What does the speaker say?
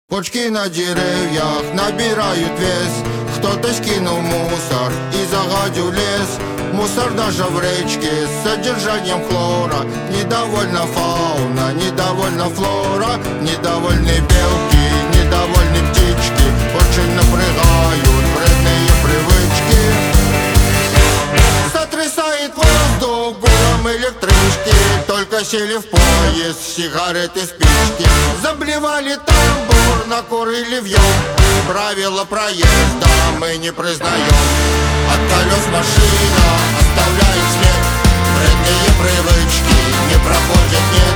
Почки на деревьях набирают вес. Кто-то скинул мусор и загадил лес. Мусор даже в речке с содержанием хлора. Недовольна фауна, недовольна флора. Недовольны белки, недовольны птички. Очень напрягают вредные привычки. Сотрясает воздух гулом электрички. Только сели в поезд, сигареты, спички. Заблевали тамбур, накурили вьем. Правила проезда мы не признаем. От колес машина оставляет след. Вредные привычки не проходят, нет.